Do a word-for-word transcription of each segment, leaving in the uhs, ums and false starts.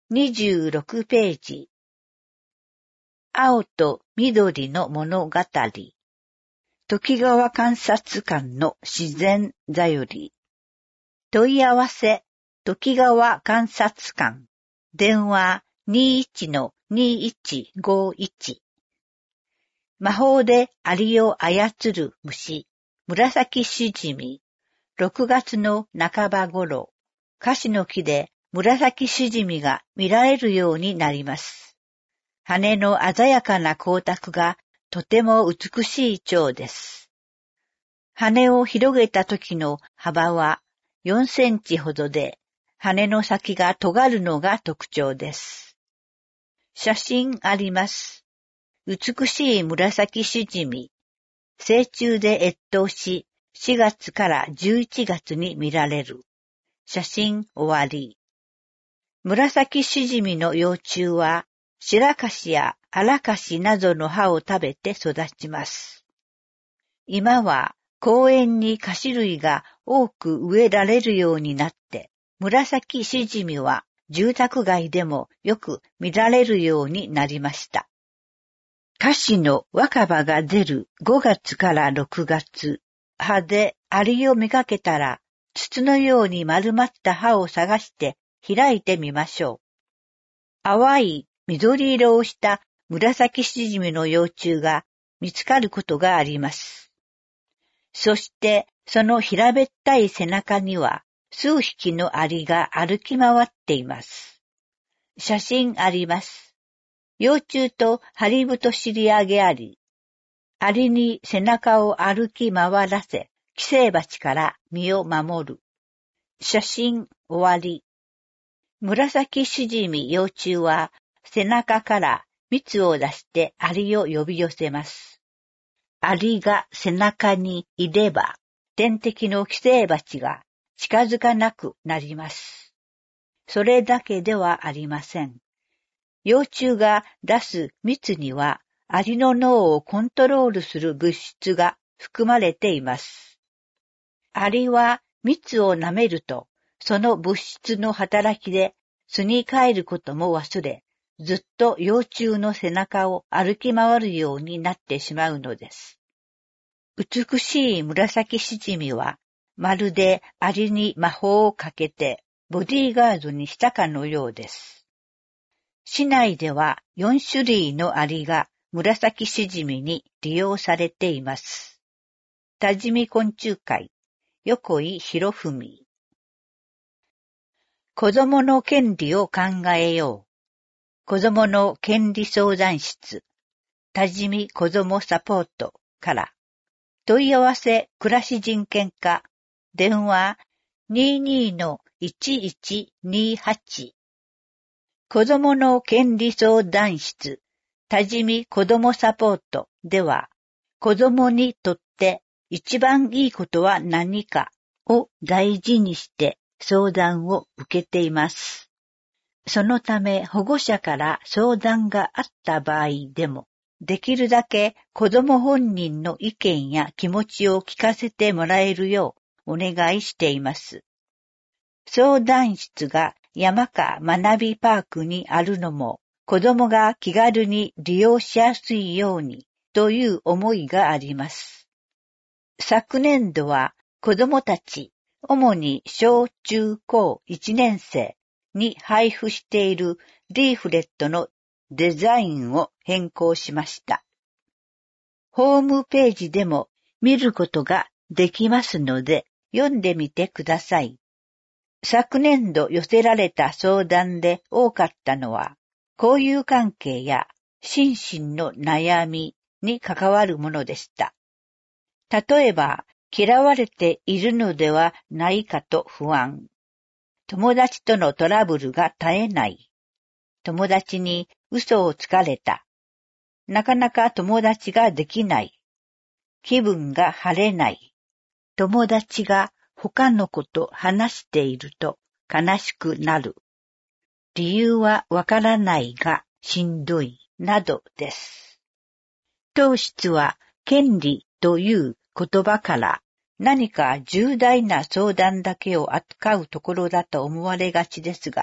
にじゅうろくページ。青と緑の物語。時川観察官の自然座より。問い合わせ、時川観察官。電話 にじゅういちのにいちごいち。魔法でアリを操る虫、紫しじみ。ろくがつの半ば頃、樫の木で紫しじみが見られるようになります。羽の鮮やかな光沢がとても美しい蝶です。羽を広げた時の幅はよんセンチほどで、羽の先が尖るのが特徴です。写真あります。美しい紫しじみ。成虫で越冬し、しがつからじゅういちがつに見られる。写真終わり。紫しじみの幼虫は、白樫や荒樫などの葉を食べて育ちます。今は公園に樫類が多く植えられるようになって、紫しじみは住宅街でもよく見られるようになりました。樫の若葉が出るごがつからろくがつ、葉でアリを見かけたら、筒のように丸まった葉を探して開いてみましょう。淡い緑色をした紫しじみの幼虫が見つかることがあります。そしてその平べったい背中には数匹のアリが歩き回っています。写真あります。幼虫とハリブトシリアゲアリ。アリに背中を歩き回らせ、寄生蜂から身を守る。写真終わり。紫しじみ幼虫は背中から蜜を出してアリを呼び寄せます。アリが背中にいれば、天敵の寄生蜂が近づかなくなります。それだけではありません。幼虫が出す蜜には、アリの脳をコントロールする物質が含まれています。アリは蜜を舐めると、その物質の働きで巣に帰ることも忘れ、ずっと幼虫の背中を歩き回るようになってしまうのです。美しい紫しじみは、まるでアリに魔法をかけてボディーガードにしたかのようです。市内ではよんしゅるいのアリが紫しじみに利用されています。多治見昆虫会、横井博文。子供の権利を考えよう。子供の権利相談室、多治見子供サポートから、問い合わせ暮らし人権課、電話 にじゅうにのいちいちにはち。子供の権利相談室、多治見子供サポートでは、子供にとって一番いいことは何かを大事にして相談を受けています。そのため保護者から相談があった場合でも、できるだけ子供本人の意見や気持ちを聞かせてもらえるようお願いしています。相談室が山か学びパークにあるのも子供が気軽に利用しやすいようにという思いがあります。昨年度は子供たち、主に小中高いちねん生に配布しているリーフレットのデザインを変更しました。ホームページでも見ることができますので読んでみてください。昨年度寄せられた相談で多かったのは、交友関係や心身の悩みに関わるものでした。例えば、嫌われているのではないかと不安。友達とのトラブルが絶えない。友達に嘘をつかれた。なかなか友達ができない。気分が晴れない。友達が他の子と話していると悲しくなる。理由はわからないがしんどいなどです。当室は権利という言葉から何か重大な相談だけを扱うところだと思われがちですが、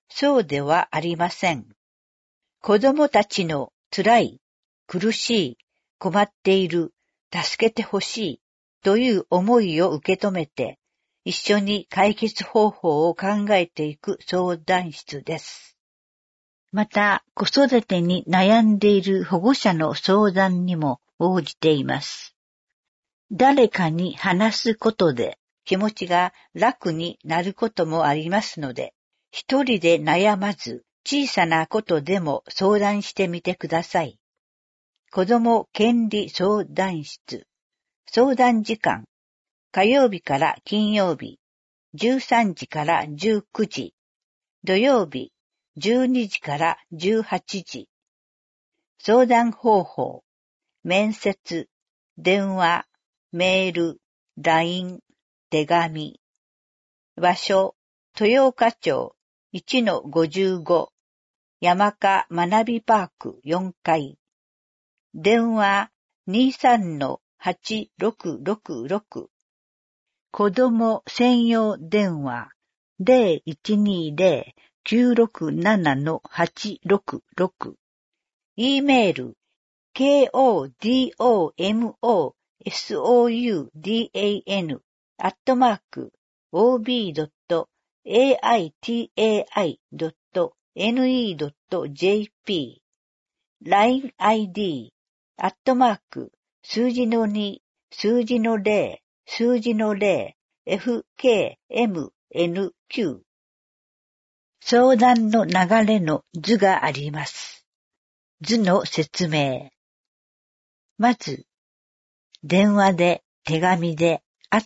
そうではありません。子供たちの辛い、苦しい、困っている、助けてほしいという思いを受け止めて、一緒に解決方法を考えていく相談室です。また、子育てに悩んでいる保護者の相談にも応じています。誰かに話すことで気持ちが楽になることもありますので、一人で悩まず小さなことでも相談してみてください。子ども権利相談室。相談時間。火曜日から金曜日、じゅうさんじからじゅうくじ。土曜日、じゅうにじからじゅうはちじ。相談方法。面接、電話、メール、ライン、手紙。場所、豊岡町 いちのごじゅうご、山科学びパークよんかい。電話 にさんのはちろくろくろく。子供専用電話 ゼロいちにゼロ きゅうろくななのはちろくろく。E メール コドモソウダン アットマーク オービードットエーアイティーエーアイドットネットドットジェーピー ライン アイディー アットマーク数字のに数字のゼロ数字のゼロ エフケーエムエヌキュー 相談の流れの図があります。図の説明。まず、電話で、手紙で、会って、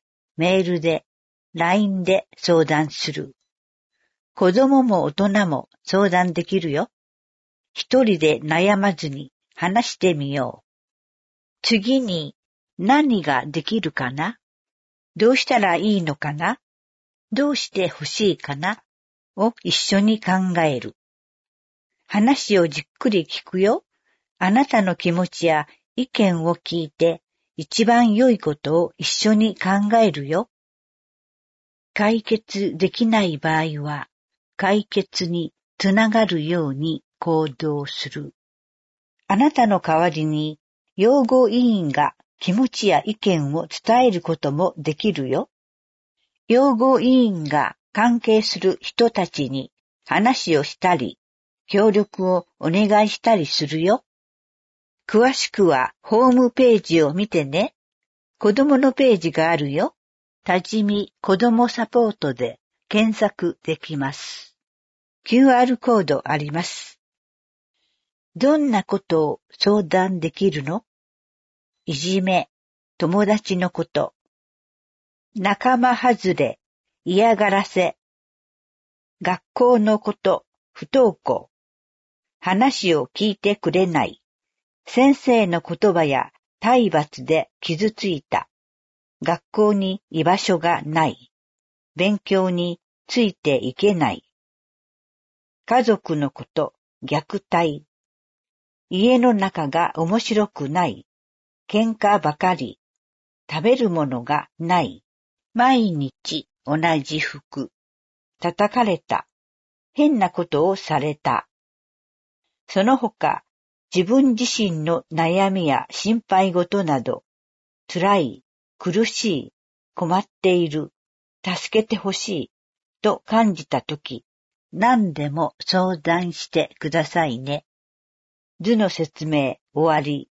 メールで、ライン で相談する。子供も大人も相談できるよ。一人で悩まずに話してみよう。次に何ができるかな？どうしたらいいのかな？どうして欲しいかな？を一緒に考える。話をじっくり聞くよ。あなたの気持ちや意見を聞いて一番良いことを一緒に考えるよ。解決できない場合は解決につながるように行動する。あなたの代わりに養護委員が気持ちや意見を伝えることもできるよ。養護委員が関係する人たちに話をしたり、協力をお願いしたりするよ。詳しくはホームページを見てね。子供のページがあるよ。多治見子供サポートで検索できます。キューアール コードあります。どんなことを相談できるの？いじめ、友達のこと、仲間外れ、嫌がらせ、学校のこと、不登校、話を聞いてくれない、先生の言葉や体罰で傷ついた、学校に居場所がない、勉強についていけない、家族のこと、虐待、家の中が面白くない、喧嘩ばかり、食べるものがない、毎日同じ服、叩かれた、変なことをされた。その他、自分自身の悩みや心配事など、辛い、苦しい、困っている、助けてほしいと感じたとき、何でも相談してくださいね。図の説明終わり。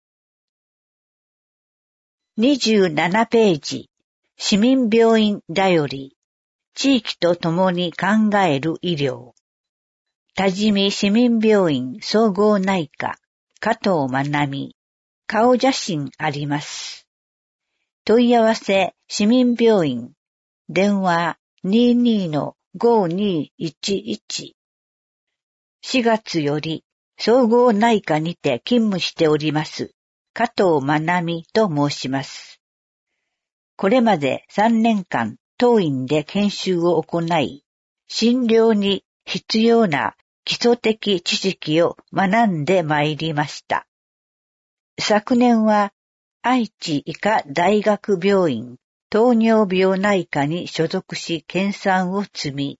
にじゅうななページ、市民病院だより、地域と共に考える医療。多治見市民病院総合内科、加藤まなみ、顔写真あります。問い合わせ市民病院、電話 にじゅうにのごにいちいち。しがつより総合内科にて勤務しております加藤まなみと申します。これまでさんねんかん当院で研修を行い、診療に必要な基礎的知識を学んでまいりました。昨年は愛知医科大学病院糖尿病内科に所属し研鑽を積み、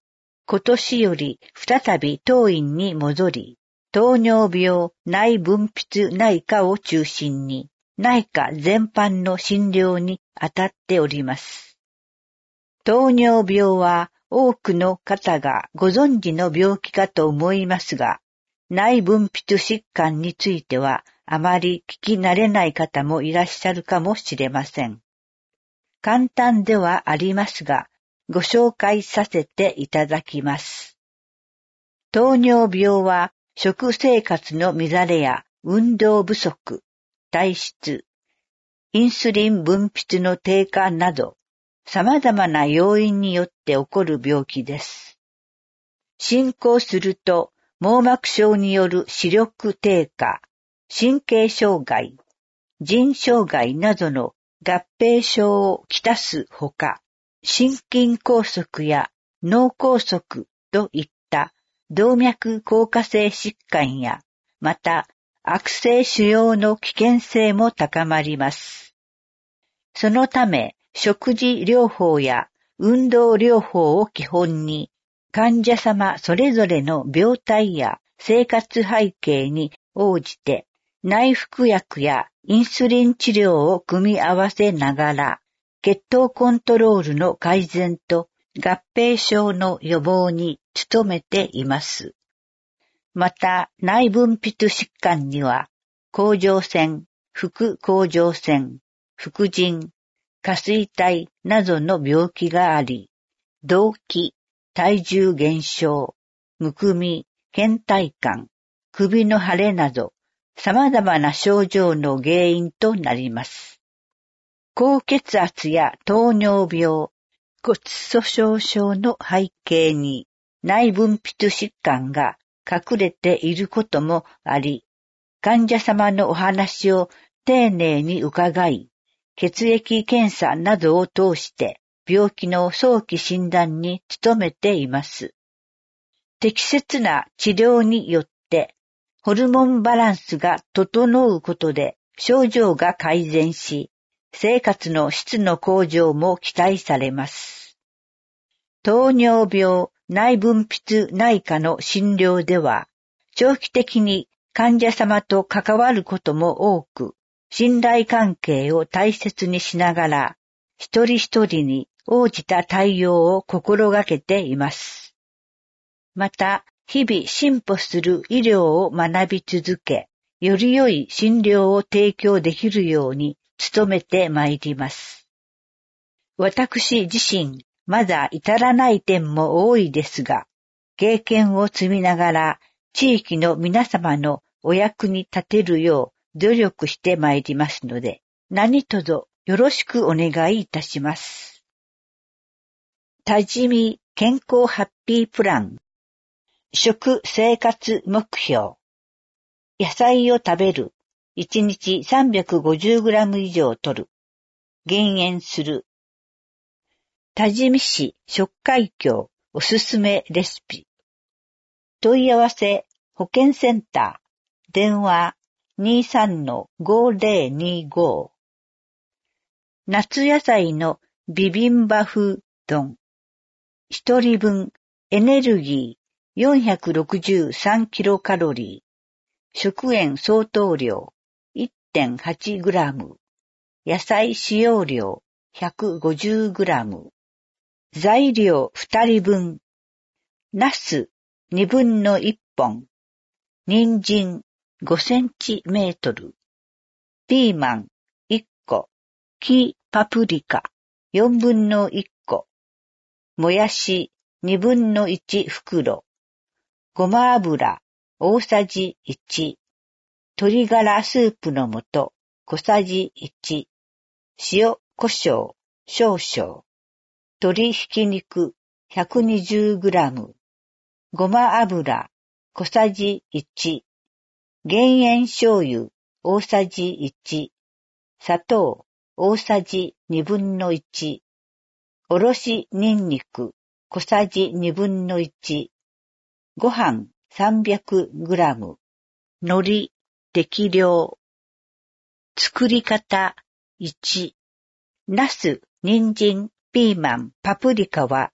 今年より再び当院に戻り、糖尿病内分泌内科を中心に内科全般の診療に当たっております。糖尿病は多くの方がご存知の病気かと思いますが、内分泌疾患についてはあまり聞き慣れない方もいらっしゃるかもしれません。簡単ではありますが、ご紹介させていただきます。糖尿病は食生活の乱れや運動不足、体質、インスリン分泌の低下など、様々な要因によって起こる病気です。進行すると、網膜症による視力低下、神経障害、腎障害などの合併症をきたすほか、心筋梗塞や脳梗塞といった動脈硬化性疾患や、また悪性腫瘍の危険性も高まります。そのため、食事療法や運動療法を基本に、患者様それぞれの病態や生活背景に応じて、内服薬やインスリン治療を組み合わせながら、血糖コントロールの改善と合併症の予防に努めています。また、内分泌疾患には、甲状腺、副甲状腺、副腎、下垂体などの病気があり、動悸、体重減少、むくみ、倦怠感、首の腫れなど、様々な症状の原因となります。高血圧や糖尿病、骨粗鬆症の背景に内分泌疾患が隠れていることもあり、患者様のお話を丁寧に伺い、血液検査などを通して病気の早期診断に努めています。適切な治療によってホルモンバランスが整うことで症状が改善し、生活の質の向上も期待されます。糖尿病内分泌内科の診療では、長期的に患者様と関わることも多く、信頼関係を大切にしながら、一人一人に応じた対応を心がけています。また、日々進歩する医療を学び続け、より良い診療を提供できるように努めてまいります。私自身、まだ至らない点も多いですが、経験を積みながら、地域の皆様のお役に立てるよう努力してまいりますので、何卒よろしくお願いいたします。多治見健康ハッピープラン。食生活目標。野菜を食べる。いちにち さんびゃくごじゅうグラム 以上摂る。減塩する。多治見市食会協おすすめレシピ。問い合わせ保健センター。電話 にじゅうさんのごぜろにご。夏野菜のビビンバ風丼。一人分エネルギーよんひゃくろくじゅうさんキロカロリー。食塩相当量 いってんはちグラム。野菜使用量ひゃくごじゅうグラム。材料ふたりぶん。ナスにぶんのいっぽん。人参ごセンチメートル。ピーマンいっこ。黄パプリカよんぶんのいっこ。もやしにぶんのいち袋。ごま油大さじいち。鶏ガラスープの素小さじいち。塩胡椒少々。鶏ひき肉 ひゃくにじゅうグラム。ごま油小さじいち。減塩醤油大さじいち。砂糖大さじにぶんのいち。おろしニンニク小さじにぶんのいち。ご飯さんびゃくグラム。海苔適量。作り方いち。ナス、人参、ピーマン、パプリカは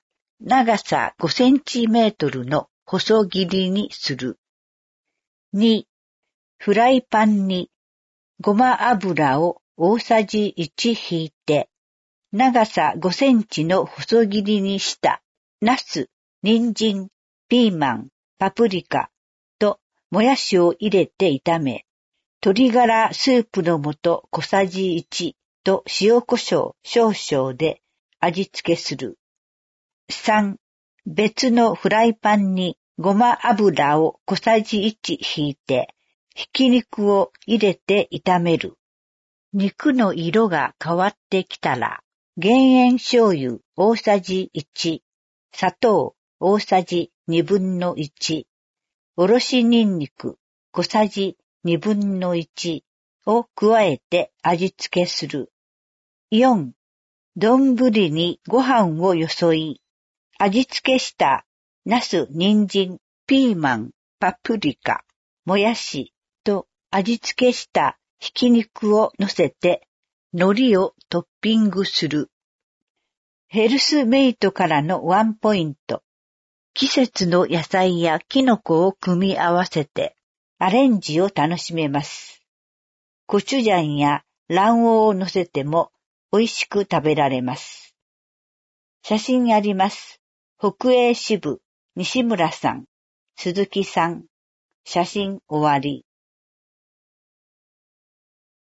長さごセンチメートルの細切りにする。に、フライパンにごま油を大さじいちひいて、長さごセンチの細切りにしたナス、人参、ピーマン、パプリカともやしを入れて炒め、鶏ガラスープの素小さじいちと塩コショウ少々で味付けする。さん、別のフライパンにごま油を小さじいちひいて、ひき肉を入れて炒める。肉の色が変わってきたら、減塩醤油大さじいち、砂糖大さじにぶんのいち、おろしニンニク小さじにぶんのいちを加えて味付けする。よん、丼にご飯をよそい、味付けしたナス、人参、ピーマン、パプリカ、もやしと味付けしたひき肉を乗せて海苔をトッピングする。ヘルスメイトからのワンポイント。季節の野菜やキノコを組み合わせてアレンジを楽しめます。コチュジャンや卵黄を乗せても美味しく食べられます。写真あります。北栄支部、西村さん、鈴木さん。写真終わり。